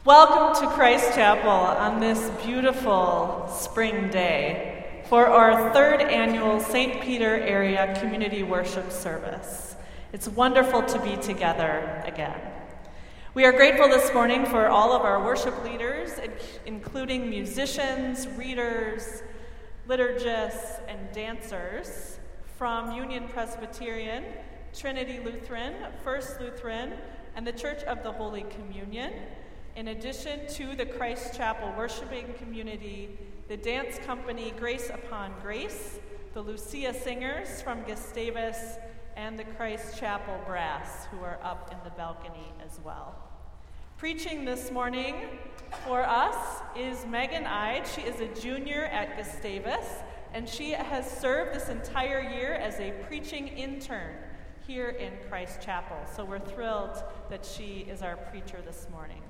Welcome to Christ Chapel on this beautiful spring day for our third annual St. Peter Area Community Worship Service. It's wonderful to be together again. We are grateful this morning for all of our worship leaders, including musicians, readers, liturgists, and dancers from Union Presbyterian, Trinity Lutheran, First Lutheran, and the Church of the Holy Communion, in addition to the Christ Chapel worshiping community, the dance company Grace Upon Grace, the Lucia Singers from Gustavus, and the Christ Chapel Brass, who are up in the balcony as well. Preaching this morning for us is Megan Ide. She is a junior at Gustavus, and she has served this entire year as a preaching intern here in Christ Chapel. So we're thrilled that she is our preacher this morning.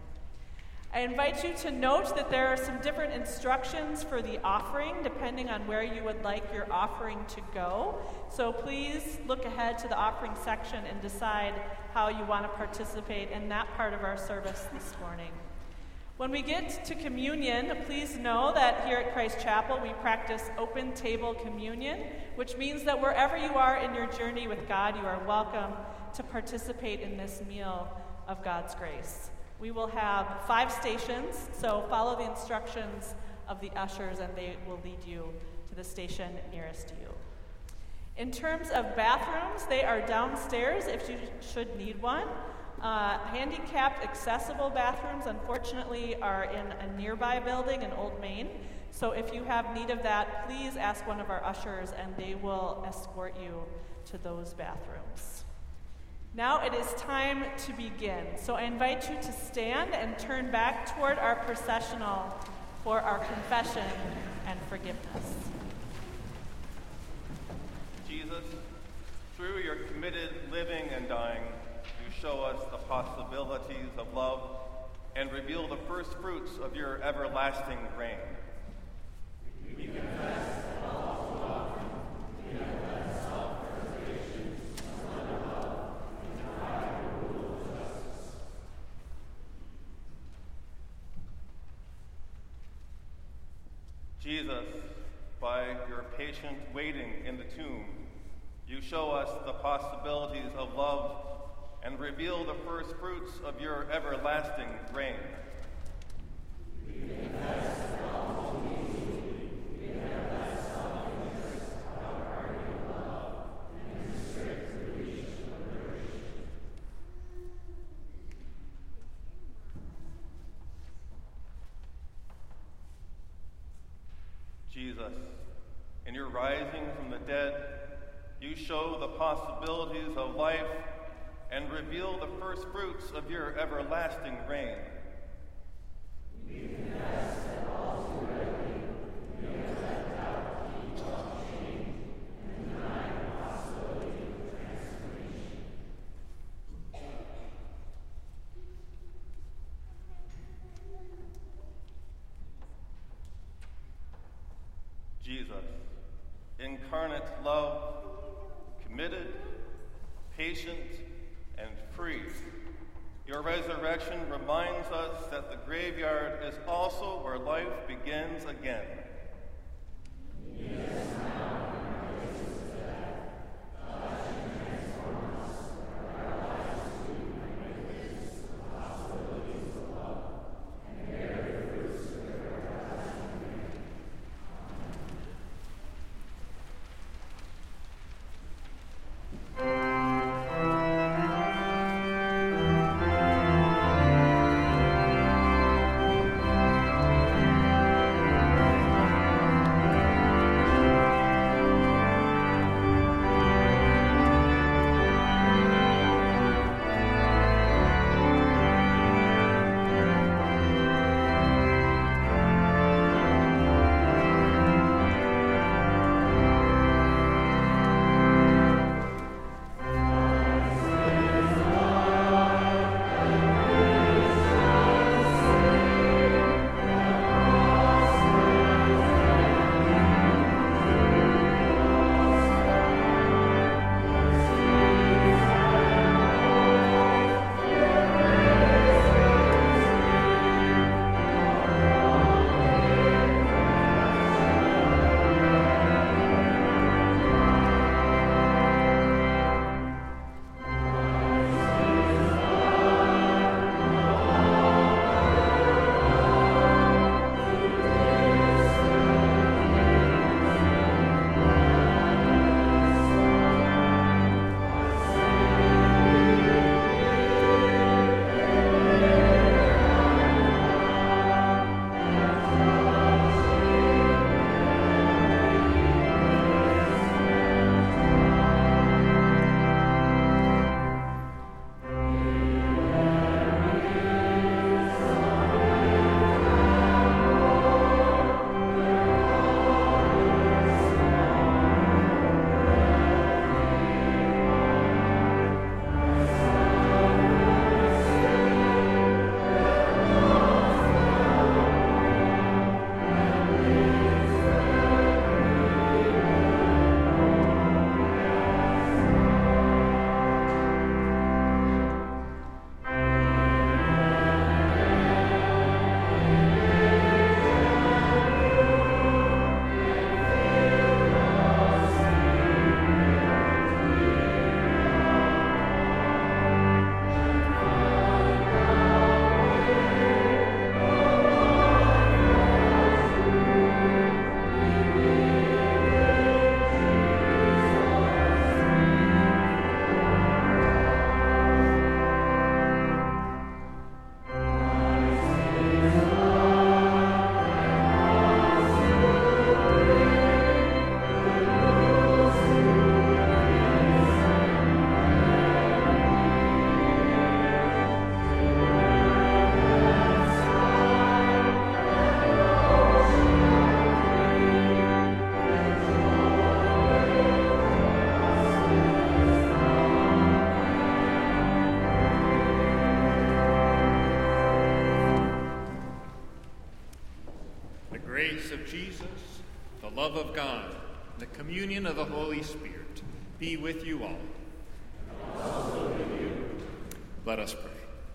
I invite you to note that there are some different instructions for the offering, depending on where you would like your offering to go. So please look ahead to the offering section and decide how you want to participate in that part of our service this morning. When we get to communion, please know that here at Christ Chapel we practice open table communion, which means that wherever you are in your journey with God, you are welcome to participate in this meal of God's grace. We will have 5 stations, so follow the instructions of the ushers and they will lead you to the station nearest you. In terms of bathrooms, they are downstairs if you should need one. Handicapped accessible bathrooms, unfortunately, are in a nearby building in Old Main. So if you have need of that, please ask one of our ushers and they will escort you to those bathrooms. Now it is time to begin. So I invite you to stand and turn back toward our processional for our confession and forgiveness. Jesus, through your committed living and dying, you show us the possibilities of love and reveal the first fruits of your everlasting reign. We confess that all too often we have let self-preservation run above and deny the rule of justice. Jesus, by your patient waiting in the tomb, you show us the possibilities of love and reveal the first fruits of your everlasting reign. We confess that all too easily we have let self-interest outargue love and restrict the reach of liberation. Jesus, in your rising from the dead, you show the possibilities of life and reveal the first fruits of your everlasting reign. We confess that all too readily we have let doubt keep us shame and deny the possibility of transformation. Jesus, incarnate love, committed, patient, and free. Your resurrection reminds us that the graveyard is also where life begins again. Yes, now in our places of death, touch and transform us, that our lives too might witness the possibilities of love and bear the fruits of your everlasting reign. Amen. love of God, and the communion of the Holy Spirit be with you all. And also with you. Let us pray.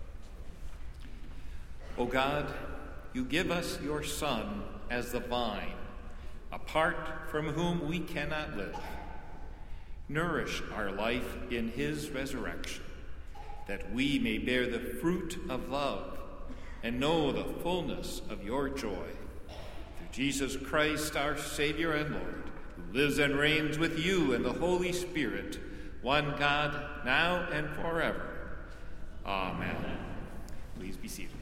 O God, you give us your Son as the vine, apart from whom we cannot live. Nourish our life in his resurrection, that we may bear the fruit of love and know the fullness of your joy. Through Jesus Christ, our Savior and Lord, who lives and reigns with you and the Holy Spirit, one God, now and forever. Amen. Please be seated.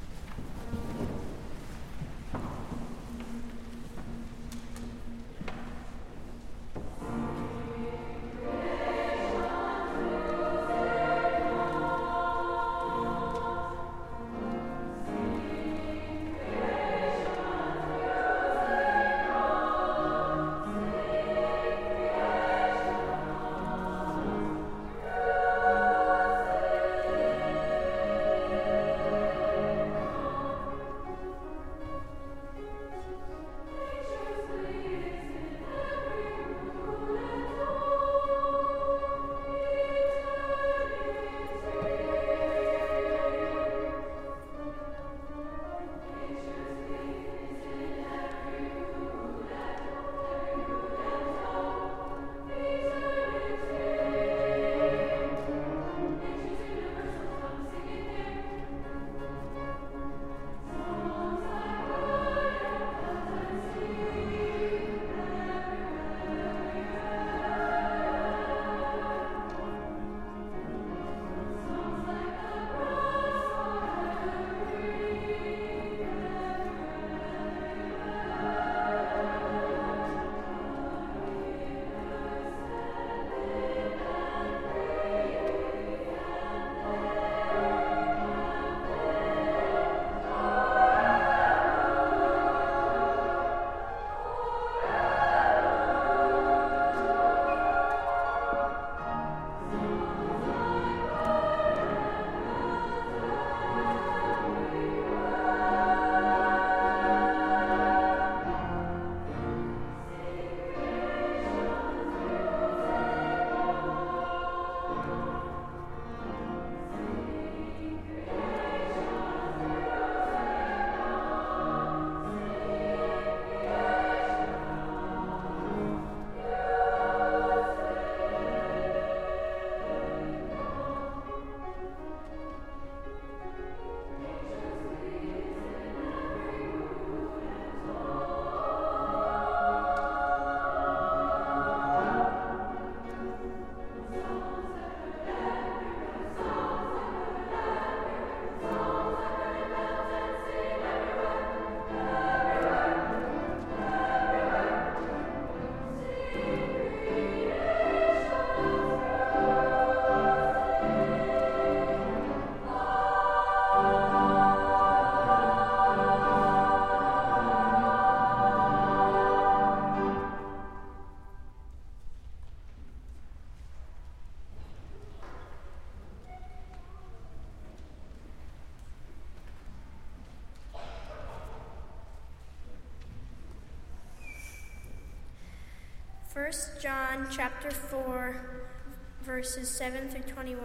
First John chapter 4, verses 7 through 21.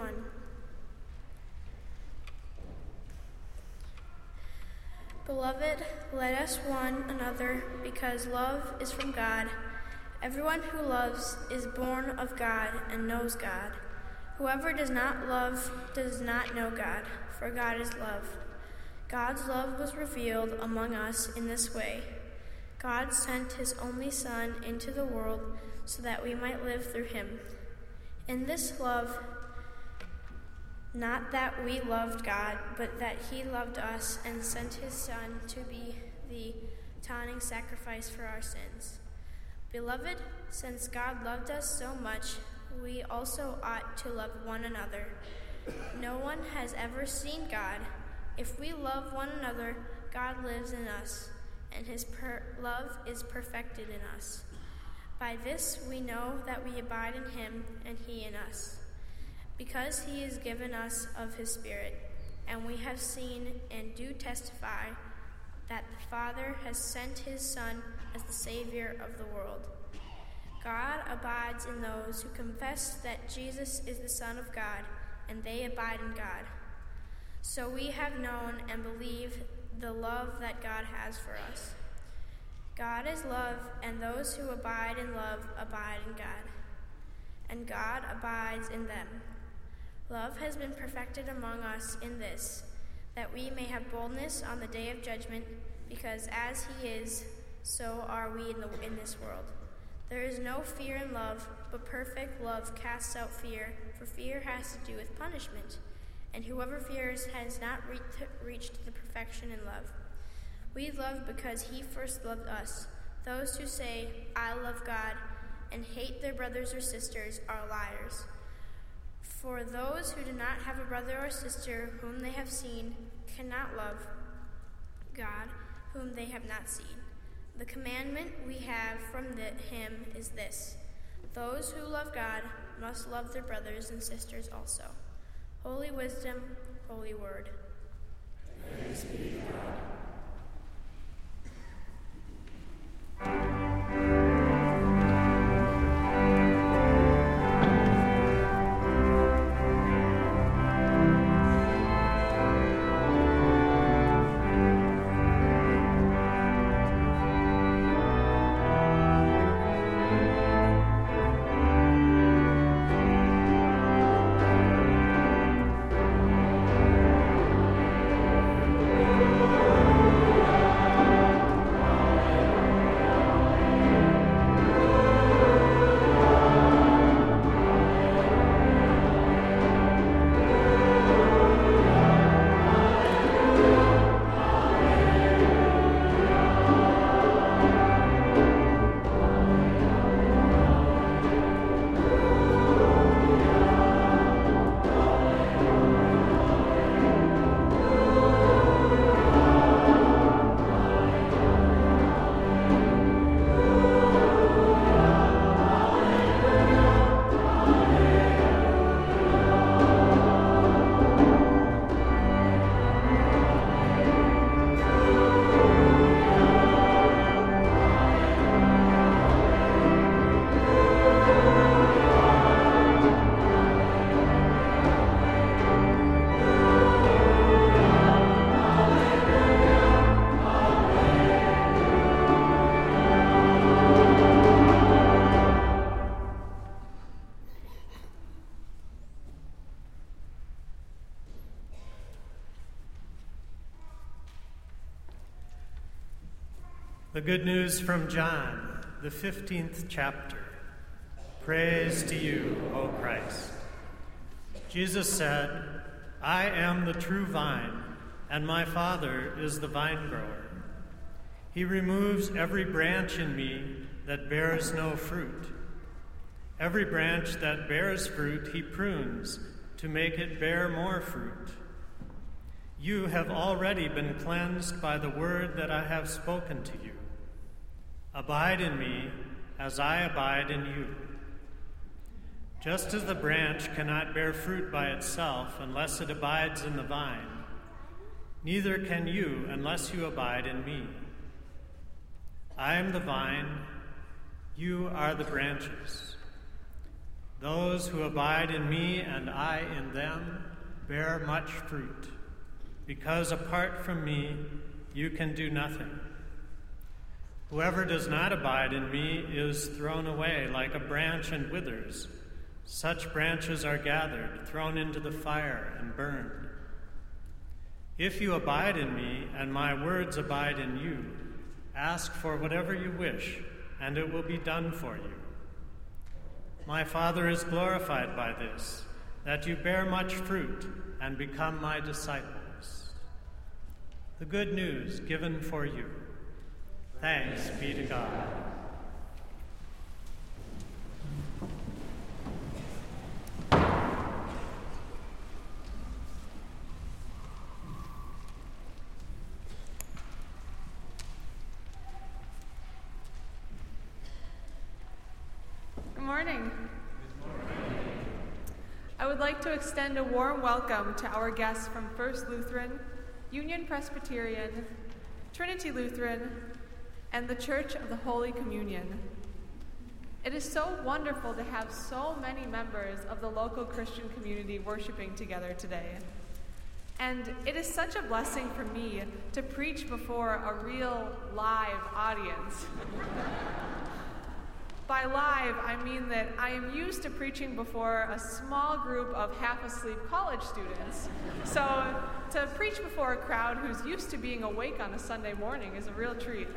Beloved, let us one another, because love is from God. Everyone who loves is born of God and knows God. Whoever does not love does not know God, for God is love. God's love was revealed among us in this way. God sent his only Son into the world so that we might live through him. In this love, not that we loved God, but that he loved us and sent his Son to be the atoning sacrifice for our sins. Beloved, since God loved us so much, we also ought to love one another. No one has ever seen God. If we love one another, God lives in us, and his love is perfected in us. By this we know that we abide in him and he in us, because he has given us of his Spirit. And we have seen and do testify that the Father has sent his Son as the Savior of the world. God abides in those who confess that Jesus is the Son of God, and they abide in God. So we have known and believe the love that God has for us. God is love, and those who abide in love abide in God, and God abides in them. Love has been perfected among us in this, that we may have boldness on the day of judgment, because as he is, so are we in this world. There is no fear in love, but perfect love casts out fear, for fear has to do with punishment, and whoever fears has not reached the perfection in love. We love because he first loved us. Those who say, "I love God," and hate their brothers or sisters are liars. For those who do not have a brother or sister whom they have seen cannot love God, whom they have not seen. The commandment we have from him is this: those who love God must love their brothers and sisters also. Holy wisdom, holy word. Thanks be to God. The good news from John, the 15th chapter. Praise to you, O Christ. Jesus said, "I am the true vine, and my Father is the vine grower. He removes every branch in me that bears no fruit. Every branch that bears fruit he prunes to make it bear more fruit. You have already been cleansed by the word that I have spoken to you. Abide in me as I abide in you. Just as the branch cannot bear fruit by itself unless it abides in the vine, neither can you unless you abide in me. I am the vine, you are the branches. Those who abide in me and I in them bear much fruit, because apart from me you can do nothing. Whoever does not abide in me is thrown away like a branch and withers. Such branches are gathered, thrown into the fire, and burned. If you abide in me, and my words abide in you, ask for whatever you wish, and it will be done for you. My Father is glorified by this, that you bear much fruit and become my disciples." The good news given for you. Thanks be to God. Good morning. I would like to extend a warm welcome to our guests from First Lutheran, Union Presbyterian, Trinity Lutheran, and the Church of the Holy Communion. It is so wonderful to have so many members of the local Christian community worshiping together today. And it is such a blessing for me to preach before a real live audience. By live, I mean that I am used to preaching before a small group of half-asleep college students. So to preach before a crowd who's used to being awake on a Sunday morning is a real treat.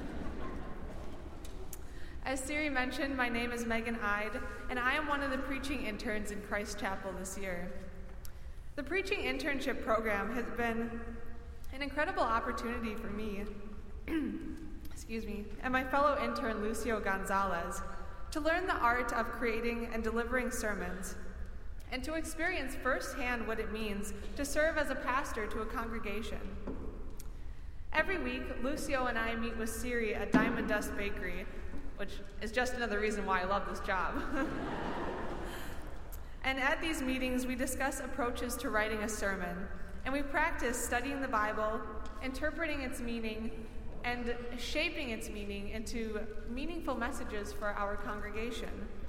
As Siri mentioned, my name is Megan Ide, and I am one of the preaching interns in Christ Chapel this year. The preaching internship program has been an incredible opportunity for me, and my fellow intern Lucio Gonzalez, to learn the art of creating and delivering sermons, and to experience firsthand what it means to serve as a pastor to a congregation. Every week, Lucio and I meet with Siri at Diamond Dust Bakery, which is just another reason why I love this job. And at these meetings, we discuss approaches to writing a sermon, and we practice studying the Bible, interpreting its meaning, and shaping its meaning into meaningful messages for our congregation.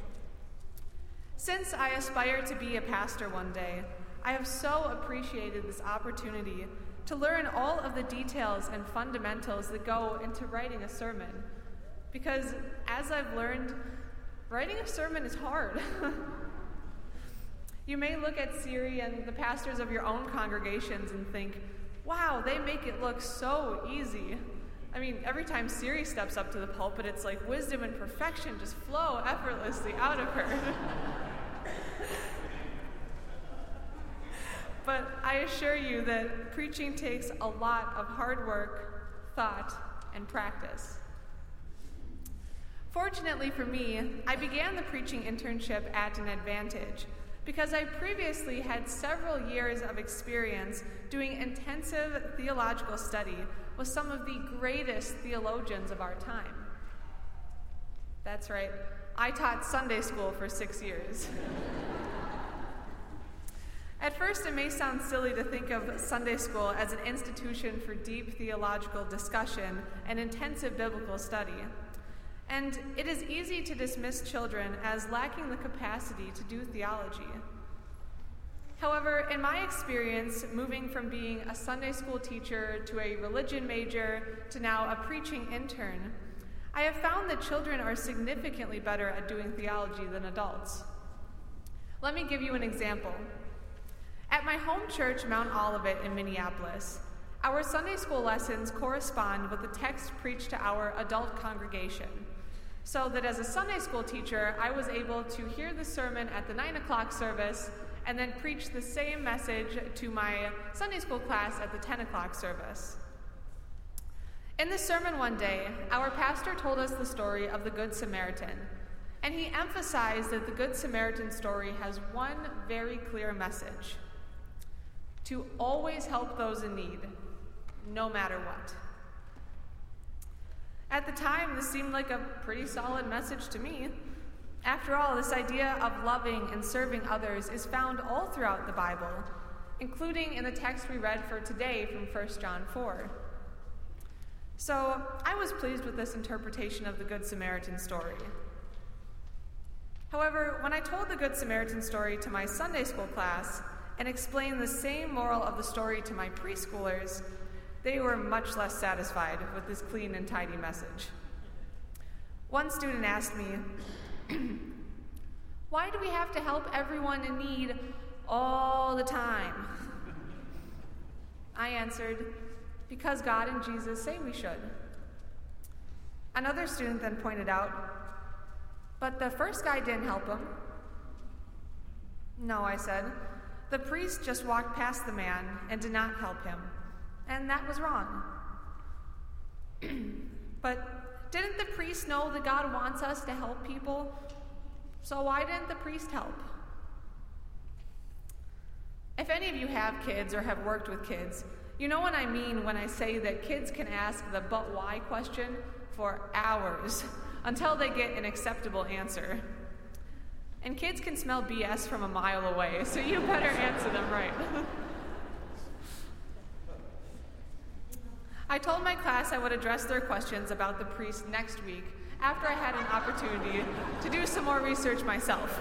Since I aspire to be a pastor one day, I have so appreciated this opportunity to learn all of the details and fundamentals that go into writing a sermon. Because as I've learned, writing a sermon is hard. You may look at Siri and the pastors of your own congregations and think, wow, they make it look so easy. I mean, every time Siri steps up to the pulpit, it's like wisdom and perfection just flow effortlessly out of her. But I assure you that preaching takes a lot of hard work, thought, and practice. Fortunately for me, I began the preaching internship at an advantage, because I previously had several years of experience doing intensive theological study with some of the greatest theologians of our time. That's right, I taught Sunday school for 6 years. At first, it may sound silly to think of Sunday school as an institution for deep theological discussion and intensive biblical study. And it is easy to dismiss children as lacking the capacity to do theology. However, in my experience, moving from being a Sunday school teacher to a religion major to now a preaching intern, I have found that children are significantly better at doing theology than adults. Let me give you an example. At my home church, Mount Olivet in Minneapolis, our Sunday school lessons correspond with the text preached to our adult congregation, so that as a Sunday school teacher, I was able to hear the sermon at the 9 o'clock service and then preach the same message to my Sunday school class at the 10 o'clock service. In the sermon one day, our pastor told us the story of the Good Samaritan, and he emphasized that the Good Samaritan story has one very clear message: to always help those in need, no matter what. At the time, this seemed like a pretty solid message to me. After all, this idea of loving and serving others is found all throughout the Bible, including in the text we read for today from 1 John 4. So I was pleased with this interpretation of the Good Samaritan story. However, when I told the Good Samaritan story to my Sunday school class and explained the same moral of the story to my preschoolers, they were much less satisfied with this clean and tidy message. One student asked me, "Why do we have to help everyone in need all the time?" I answered, "Because God and Jesus say we should." Another student then pointed out, "But the first guy didn't help him." "No," I said, "the priest just walked past the man and did not help him, and that was wrong." "But didn't the priest know that God wants us to help people? So why didn't the priest help?" If any of you have kids or have worked with kids, you know what I mean when I say that kids can ask the "but why" question for hours until they get an acceptable answer. And kids can smell BS from a mile away, so you better answer them right. I told my class I would address their questions about the priest next week after I had an opportunity to do some more research myself.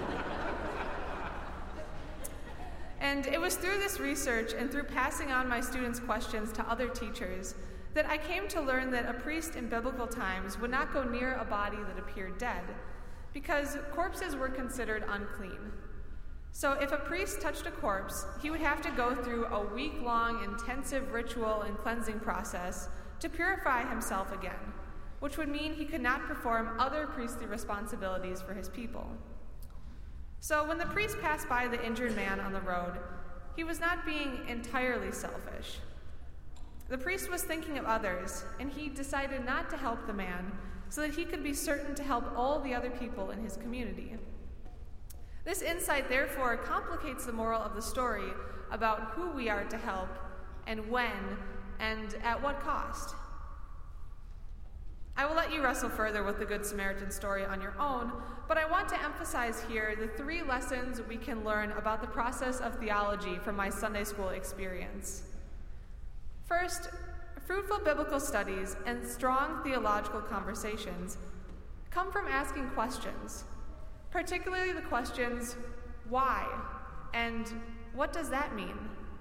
And it was through this research and through passing on my students' questions to other teachers that I came to learn that a priest in biblical times would not go near a body that appeared dead, because corpses were considered unclean. So if a priest touched a corpse, he would have to go through a week-long intensive ritual and cleansing process to purify himself again, which would mean he could not perform other priestly responsibilities for his people. So when the priest passed by the injured man on the road, he was not being entirely selfish. The priest was thinking of others, and he decided not to help the man so that he could be certain to help all the other people in his community. This insight, therefore, complicates the moral of the story about who we are to help and when and at what cost. I will let you wrestle further with the Good Samaritan story on your own, but I want to emphasize here the 3 lessons we can learn about the process of theology from my Sunday school experience. First, fruitful biblical studies and strong theological conversations come from asking questions, particularly the questions, why, and what does that mean?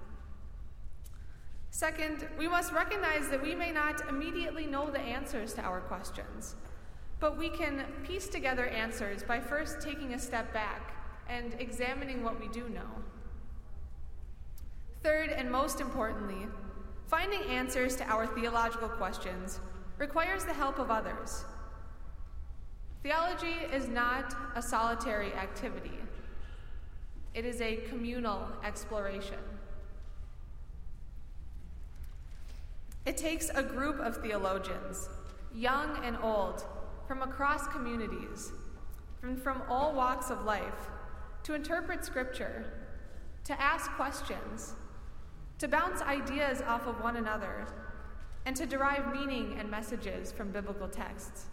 Second, we must recognize that we may not immediately know the answers to our questions, but we can piece together answers by first taking a step back and examining what we do know. Third, and most importantly, finding answers to our theological questions requires the help of others. Theology is not a solitary activity. It is a communal exploration. It takes a group of theologians, young and old, from across communities, from all walks of life, to interpret Scripture, to ask questions, to bounce ideas off of one another, and to derive meaning and messages from biblical texts.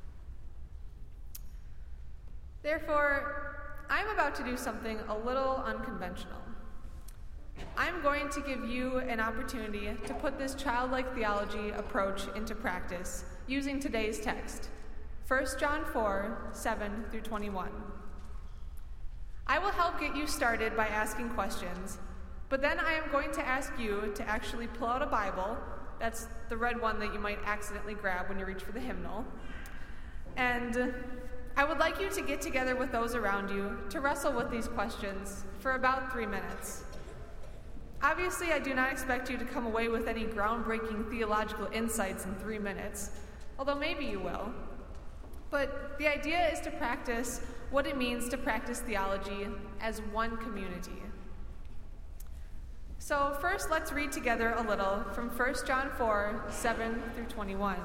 Therefore, I'm about to do something a little unconventional. I'm going to give you an opportunity to put this childlike theology approach into practice using today's text, 1 John 4, 7 through 21. I will help get you started by asking questions, but then I am going to ask you to actually pull out a Bible. That's the red one that you might accidentally grab when you reach for the hymnal. And I would like you to get together with those around you to wrestle with these questions for about 3 minutes. Obviously, I do not expect you to come away with any groundbreaking theological insights in 3 minutes, although maybe you will. But the idea is to practice what it means to practice theology as one community. So first, let's read together a little from 1 John 4, 7 through 21.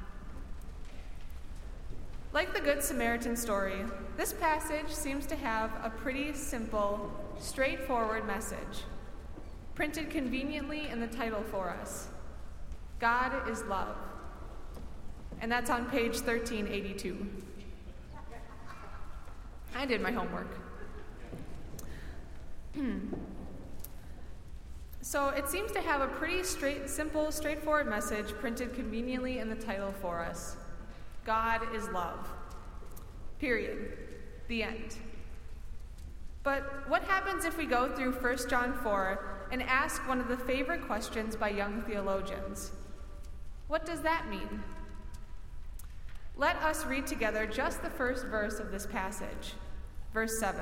Like the Good Samaritan story, this passage seems to have a pretty simple, straightforward message, printed conveniently in the title for us. God is love. And that's on page 1382. I did my homework. So it seems to have a pretty simple, straightforward message printed conveniently in the title for us. God is love. Period. The end. But what happens if we go through 1 John 4 and ask one of the favorite questions by young theologians? What does that mean? Let us read together just the first verse of this passage, verse 7.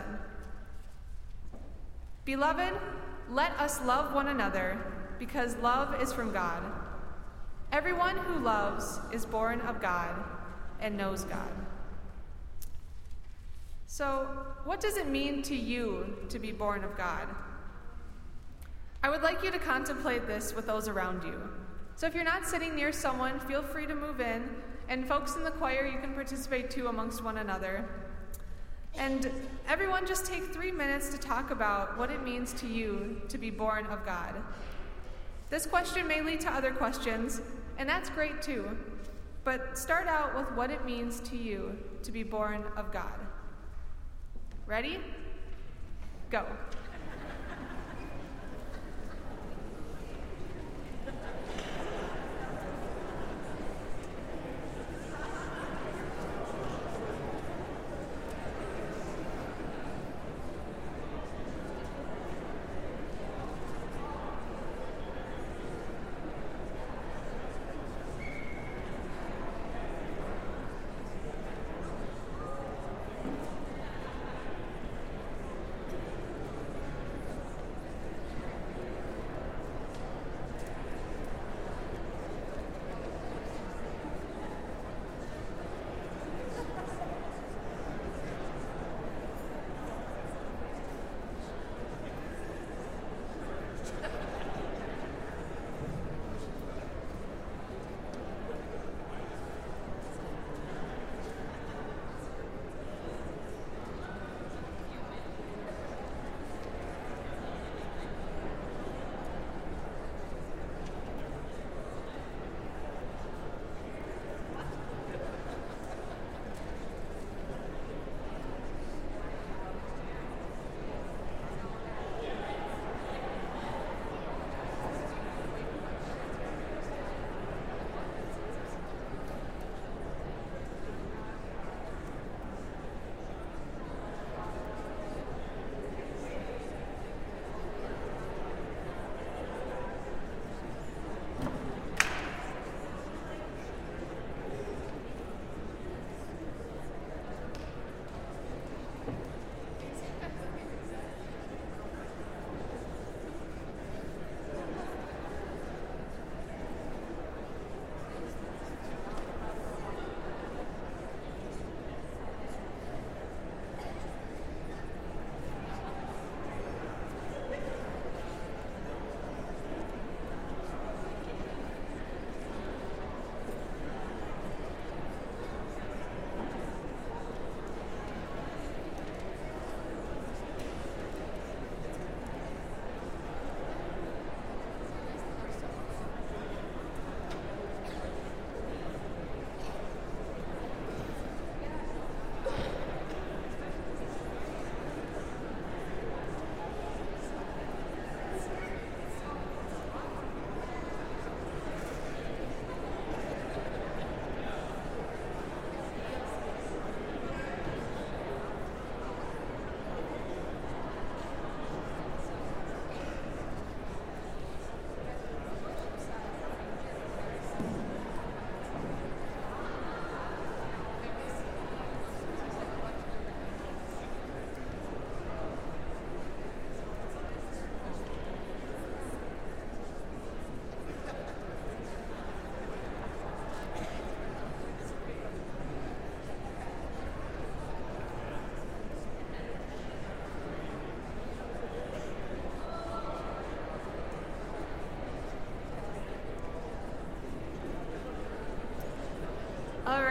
Beloved, let us love one another, because love is from God. Everyone who loves is born of God and knows God. So, what does it mean to you to be born of God? I would like you to contemplate this with those around you. So if you're not sitting near someone, feel free to move in, and folks in the choir, you can participate too amongst one another. And everyone just take 3 minutes to talk about what it means to you to be born of God. This question may lead to other questions, and that's great too. But start out with what it means to you to be born of God. Ready? Go.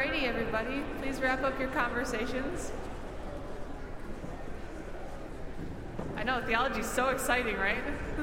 Alrighty, everybody, please wrap up your conversations. I know, theology is so exciting, right?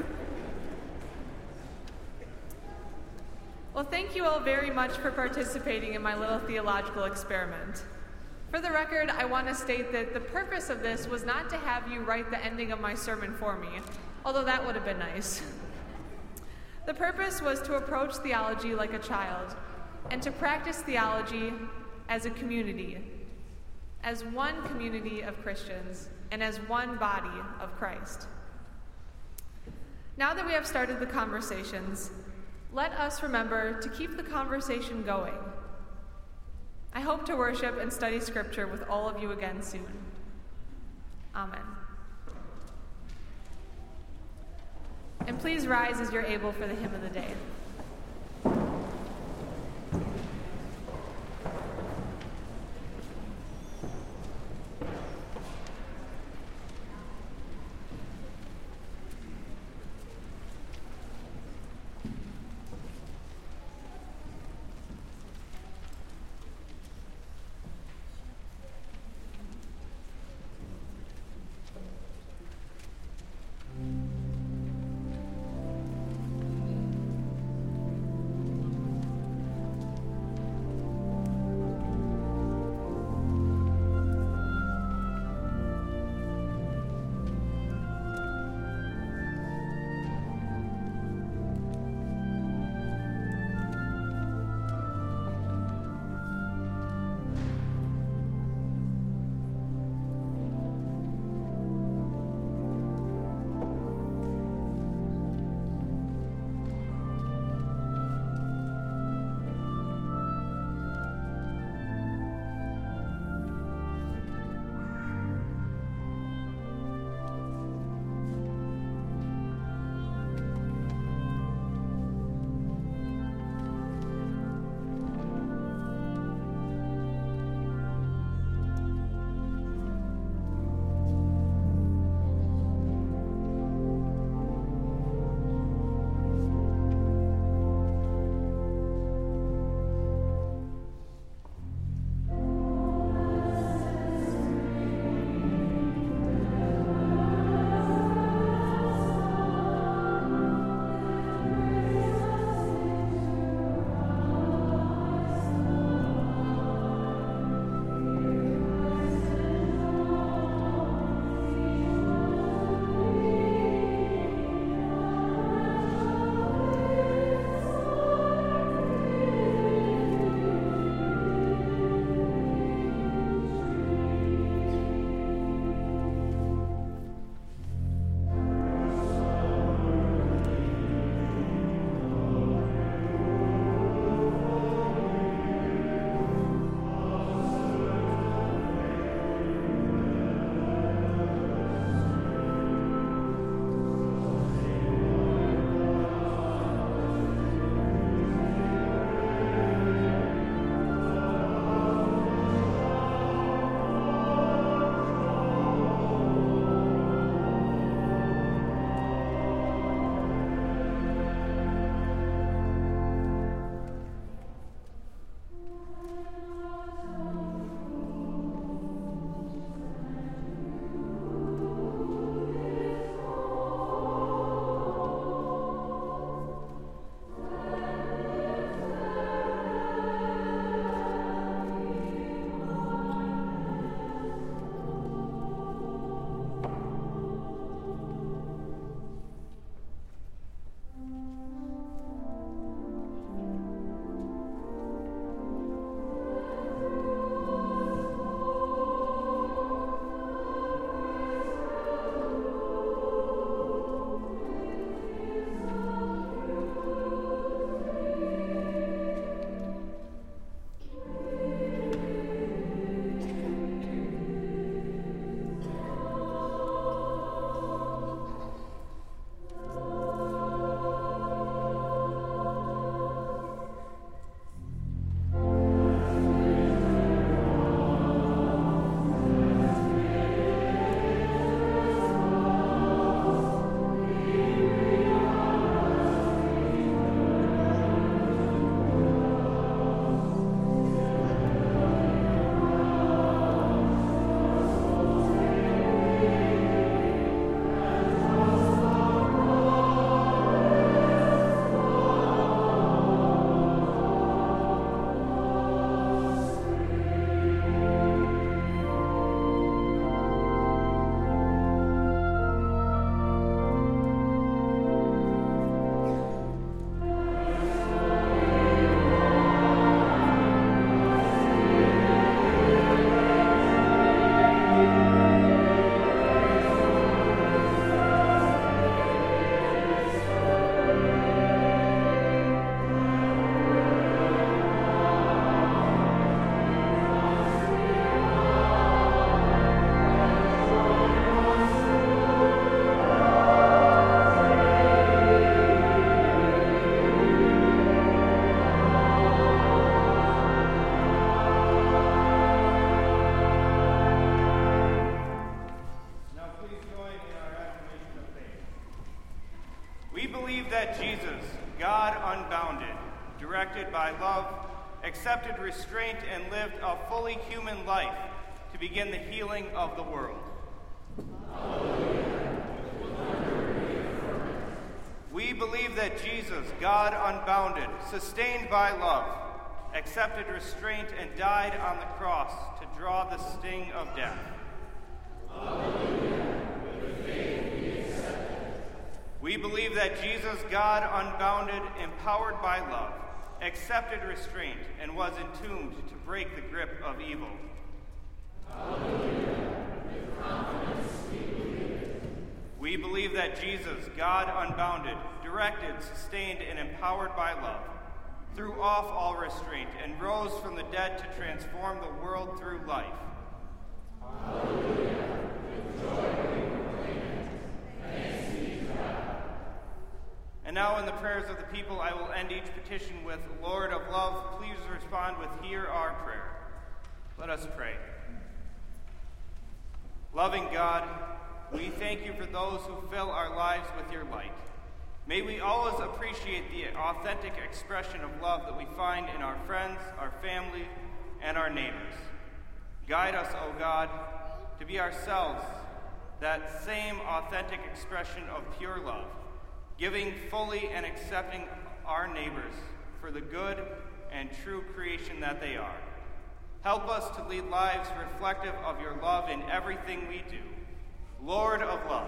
Well, thank you all very much for participating in my little theological experiment. For the record, I want to state that the purpose of this was not to have you write the ending of my sermon for me, although that would have been nice. The purpose was to approach theology like a child, and to practice theology as a community, as one community of Christians, and as one body of Christ. Now that we have started the conversations, let us remember to keep the conversation going. I hope to worship and study Scripture with all of you again soon. Amen. And please rise as you're able for the hymn of the day. that Jesus, God unbounded, directed by love, accepted restraint, and lived a fully human life to begin the healing of the world. We believe that Jesus, God unbounded, sustained by love, accepted restraint, and died on the cross to draw the sting of death. We believe that Jesus, God unbounded, empowered by love, accepted restraint, and was entombed to break the grip of evil. We believe that Jesus, God unbounded, directed, sustained, and empowered by love, threw off all restraint, and rose from the dead to transform the world through life. And now in the prayers of the people, I will end each petition with, Lord of love, please respond with, hear our prayer. Let us pray. Loving God, we thank you for those who fill our lives with your light. May we always appreciate the authentic expression of love that we find in our friends, our family, and our neighbors. Guide us, O God, to be ourselves, that same authentic expression of pure love, giving fully and accepting our neighbors for the good and true creation that they are. Help us to lead lives reflective of your love in everything we do. Lord of love.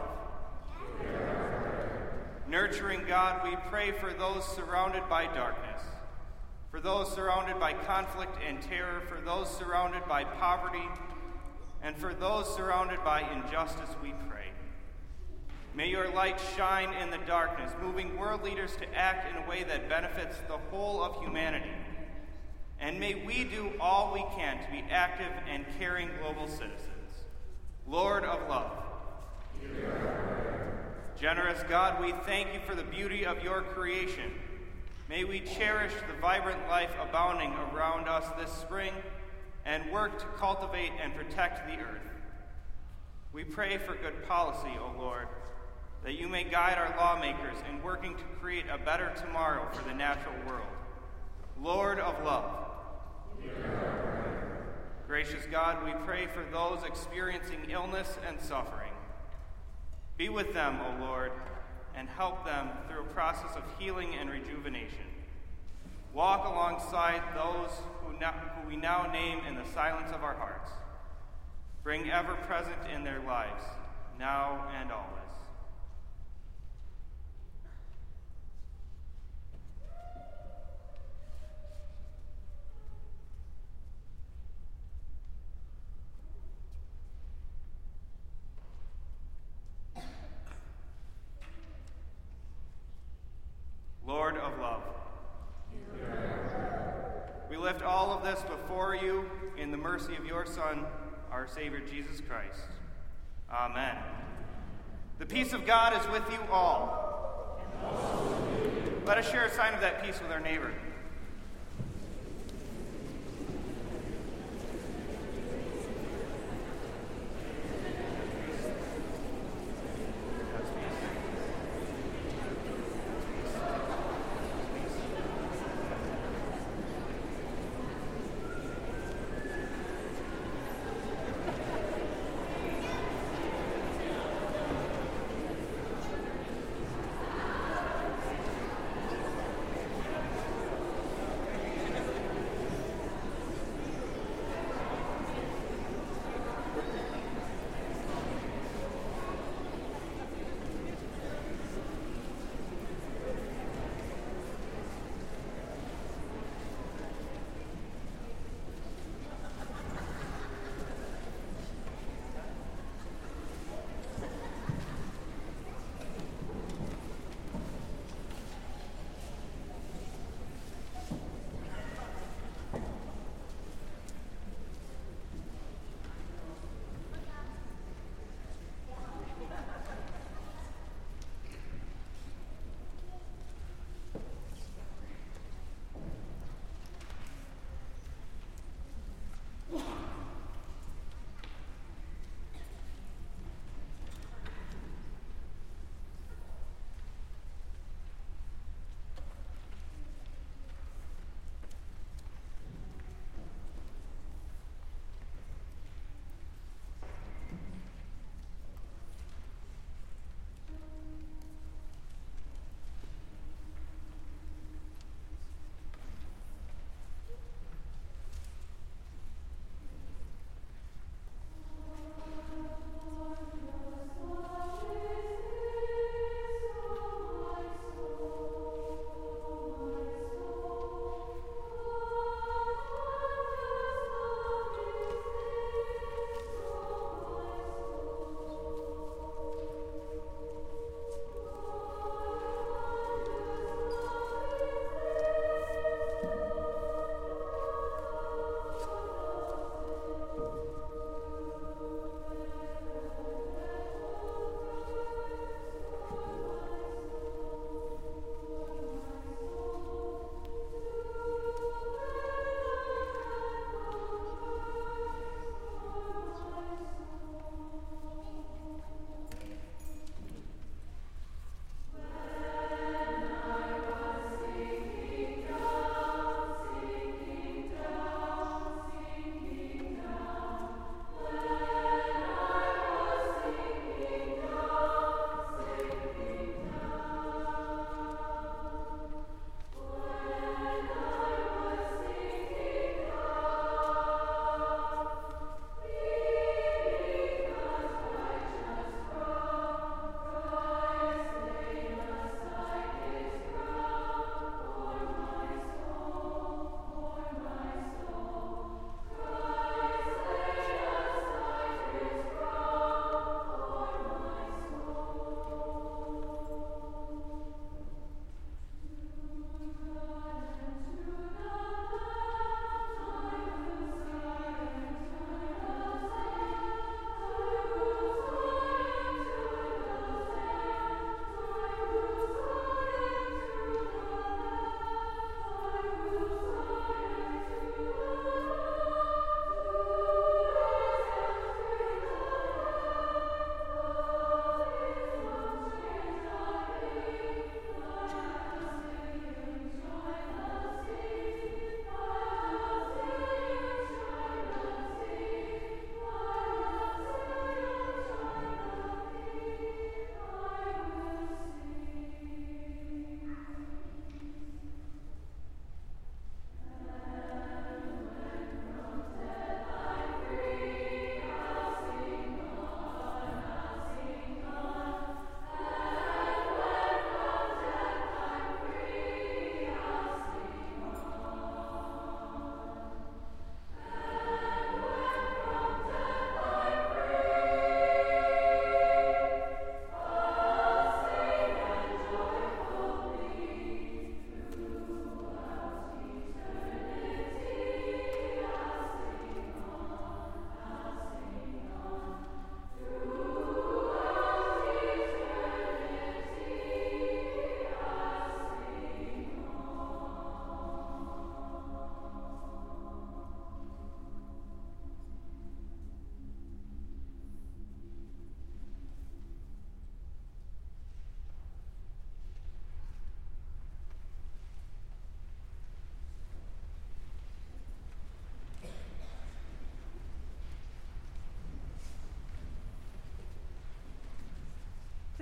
Nurturing God, we pray for those surrounded by darkness, for those surrounded by conflict and terror, for those surrounded by poverty, and for those surrounded by injustice, we pray. May your light shine in the darkness, moving world leaders to act in a way that benefits the whole of humanity. And may we do all we can to be active and caring global citizens. Lord of love. Generous God, we thank you for the beauty of your creation. May we cherish the vibrant life abounding around us this spring and work to cultivate and protect the earth. We pray for good policy, O Lord, that you may guide our lawmakers in working to create a better tomorrow for the natural world. Lord of love. Gracious God, we pray for those experiencing illness and suffering. Be with them, O Lord, and help them through a process of healing and rejuvenation. Walk alongside those who we now name in the silence of our hearts. Bring ever present in their lives, now and always. Lord of love. We lift all of this before you in the mercy of your Son, our Savior, Jesus Christ. Amen. The peace of God is with you all. Let us share a sign of that peace with our neighbor.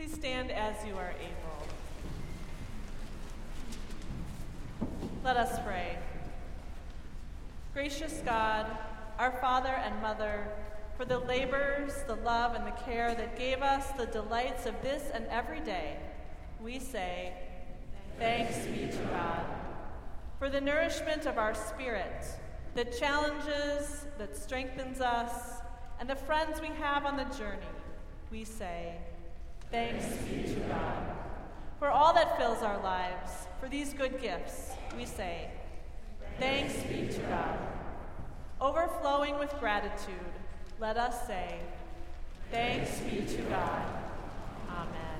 Please stand as you are able. Let us pray. Gracious God, our Father and Mother, for the labors, the love, and the care that gave us the delights of this and every day, we say, thanks be to God. For the nourishment of our spirit, that challenges, that strengthens us, and the friends we have on the journey, we say, thanks be to God. For all that fills our lives, for these good gifts, we say, thanks be to God. Overflowing with gratitude, let us say, thanks be to God. Amen.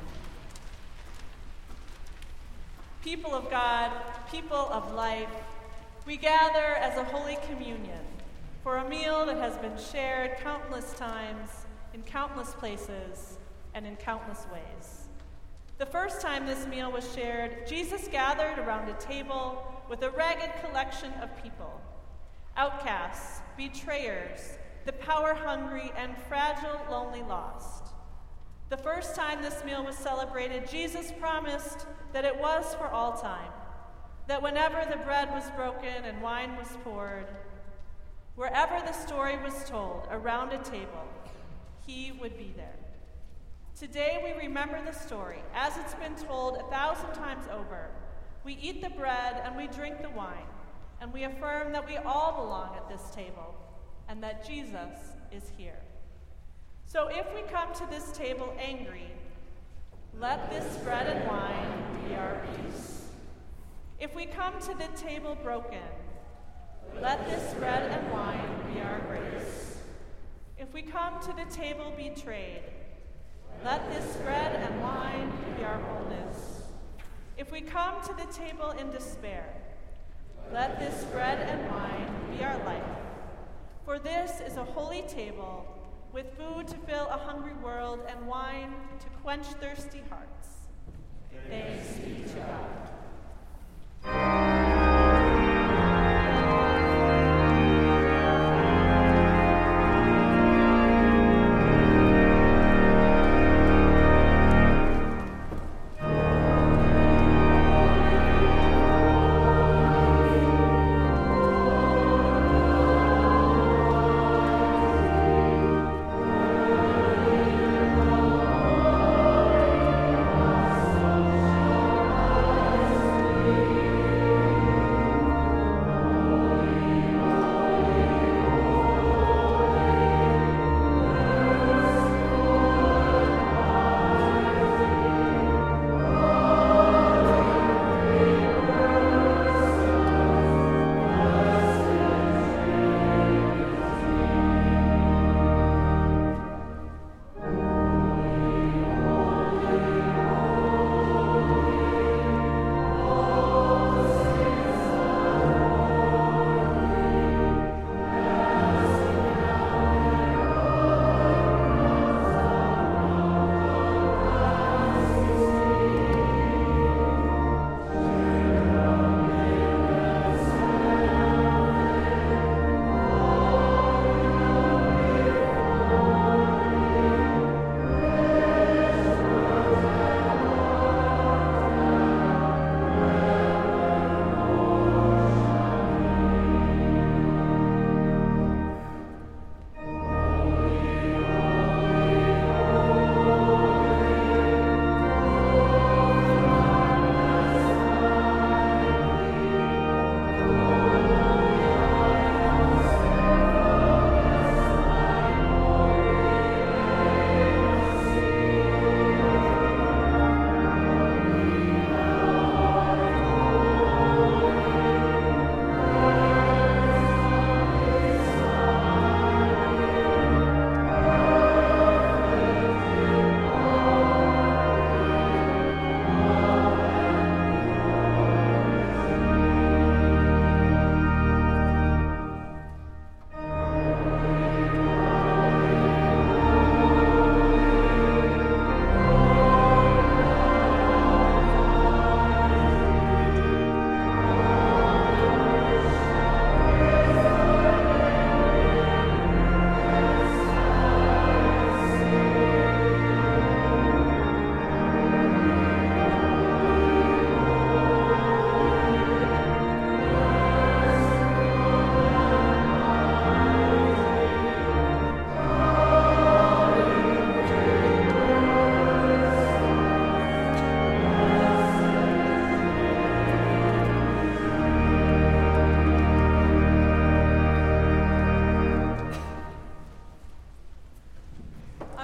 People of God, people of life, we gather as a Holy Communion for a meal that has been shared countless times, in countless places, and in countless ways. The first time this meal was shared, Jesus gathered around a table with a ragged collection of people, outcasts, betrayers, the power-hungry, and fragile, lonely, lost. The first time this meal was celebrated, Jesus promised that it was for all time, that whenever the bread was broken and wine was poured, wherever the story was told around a table, he would be there. Today we remember the story as it's been told 1,000 times over. We eat the bread and we drink the wine, and we affirm that we all belong at this table and that Jesus is here. So if we come to this table angry, let this bread and wine be our peace. If we come to the table broken, let this bread and wine be our grace. If we come to the table betrayed, let this bread and wine be our wholeness. If we come to the table in despair, let this bread and wine be our life. For this is a holy table with food to fill a hungry world and wine to quench thirsty hearts. Thanks be to God.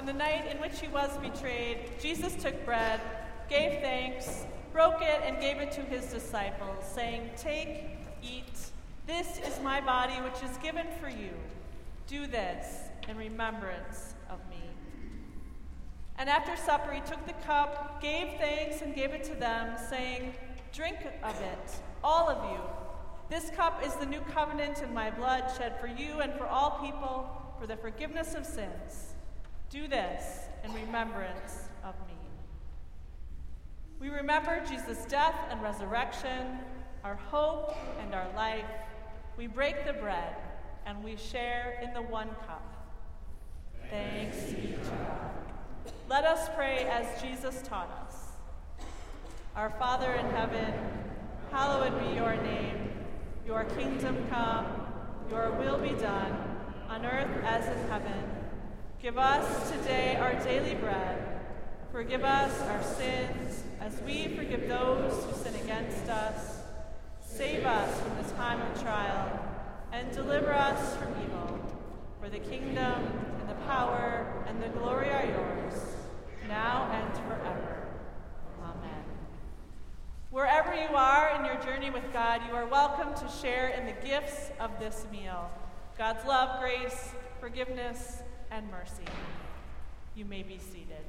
the night in which he was betrayed, Jesus took bread, gave thanks, broke it, and gave it to his disciples, saying, "Take, eat. This is my body, which is given for you. Do this in remembrance of me." And after supper, he took the cup, gave thanks, and gave it to them, saying, "Drink of it, all of you. This cup is the new covenant in my blood, shed for you and for all people for the forgiveness of sins. Do this in remembrance of me." We remember Jesus' death and resurrection, our hope and our life. We break the bread and we share in the one cup. Thanks be to God. Let us pray as Jesus taught us. Our Father in heaven, hallowed be your name. Your kingdom come, your will be done, on earth as in heaven. Give us today our daily bread. Forgive us our sins, as we forgive those who sin against us. Save us from this time of trial, and deliver us from evil. For the kingdom, and the power, and the glory are yours, now and forever. Amen. Wherever you are in your journey with God, you are welcome to share in the gifts of this meal. God's love, grace, forgiveness, and mercy. You may be seated.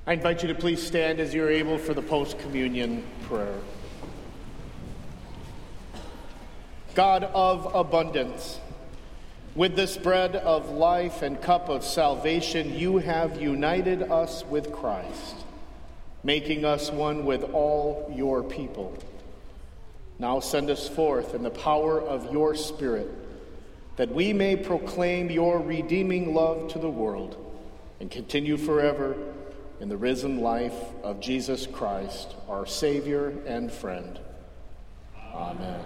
I invite you to please stand as you're able for the post-communion prayer. God of abundance, with this bread of life and cup of salvation, you have united us with Christ, making us one with all your people. Now send us forth in the power of your Spirit, that we may proclaim your redeeming love to the world and continue forever in the risen life of Jesus Christ, our Savior and friend. Amen.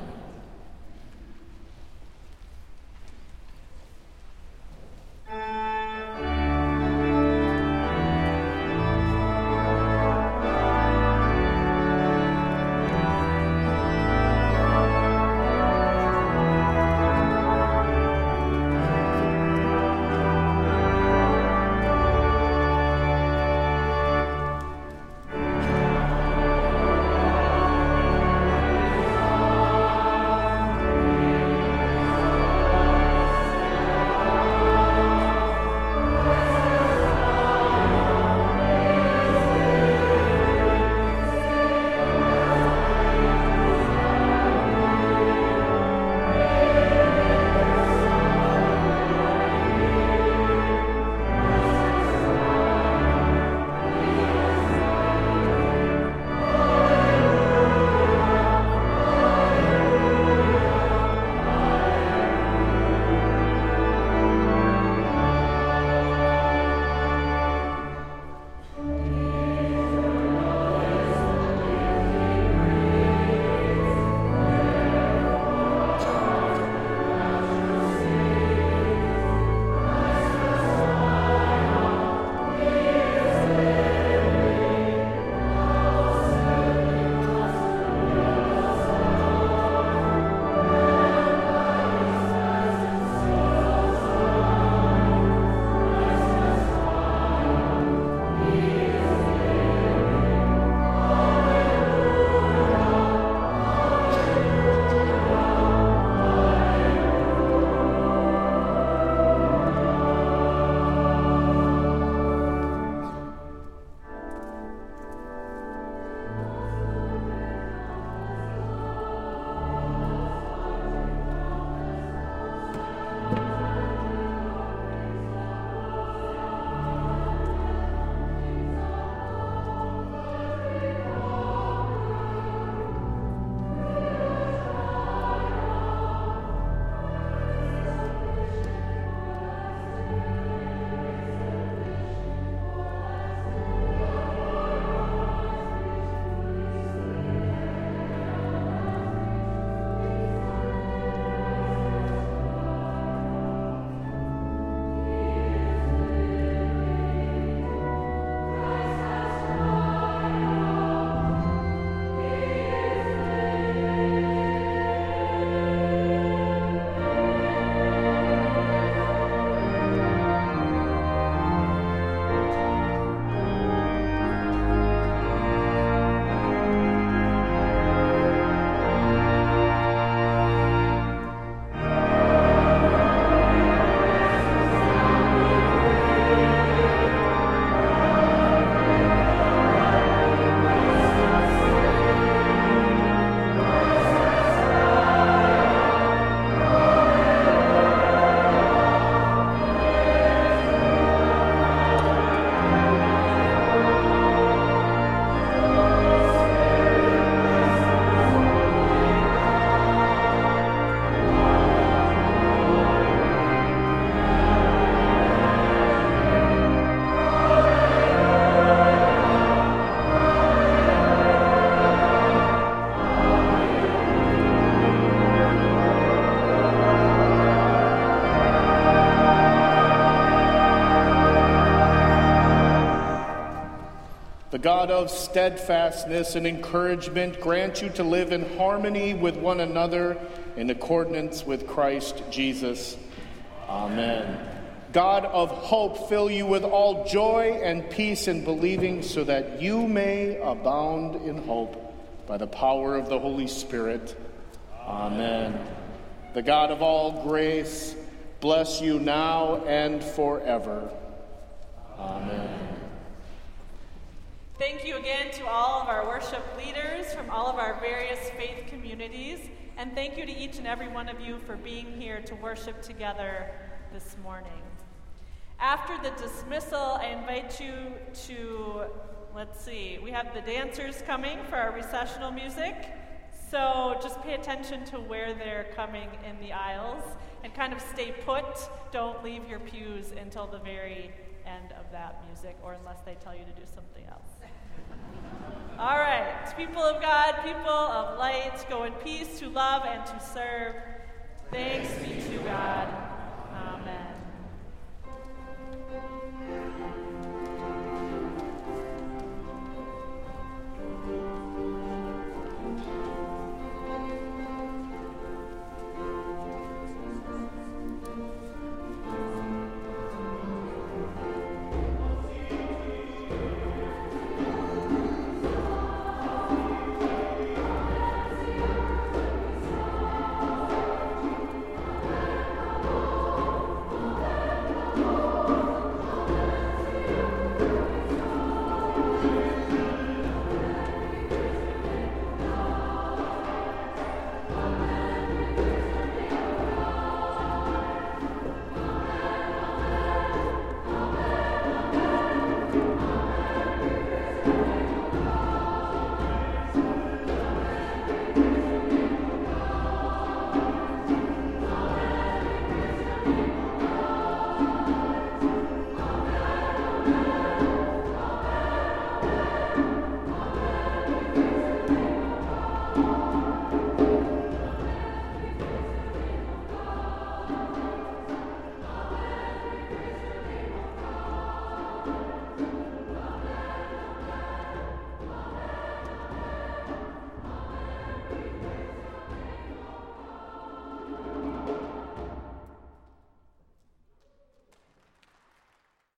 The God of steadfastness and encouragement grant you to live in harmony with one another in accordance with Christ Jesus. Amen. God of hope, fill you with all joy and peace in believing, so that you may abound in hope by the power of the Holy Spirit. Amen. The God of all grace bless you now and forever. Amen. Thank you again to all of our worship leaders from all of our various faith communities, and thank you to each and every one of you for being here to worship together this morning. After the dismissal, I invite you to, we have the dancers coming for our recessional music, so just pay attention to where they're coming in the aisles and kind of stay put. Don't leave your pews until the very end of that music, or unless they tell you to do something else. All right, people of God, people of light, go in peace to love and to serve. Thanks be to God.